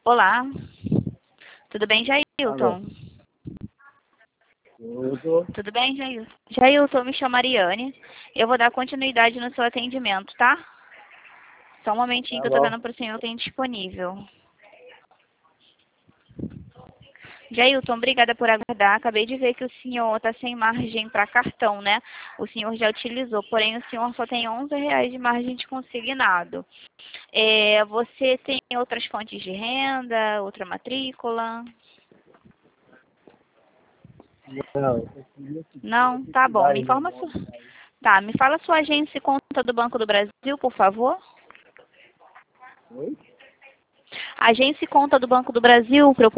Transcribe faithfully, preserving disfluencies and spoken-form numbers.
Olá, tudo bem, Alô. Jailton? Tudo. Tudo bem, Jailton? Jailton, me chamo Mariane. Eu vou dar continuidade no seu atendimento, tá? Só um momentinho Tá que eu tô bom. vendo para o senhor tem disponível. Jailton, obrigada por aguardar. Acabei de ver que o senhor está sem margem para cartão, né? O senhor já utilizou, porém o senhor só tem onze reais de margem de consignado. É, você tem outras fontes de renda, outra matrícula? Não, eu queria que Não? Tá bom. Me aí meu informa sua... nome aí. Tá, me fala sua agência e conta do Banco do Brasil, por favor. Oi? Agência e conta do Banco do Brasil, para eu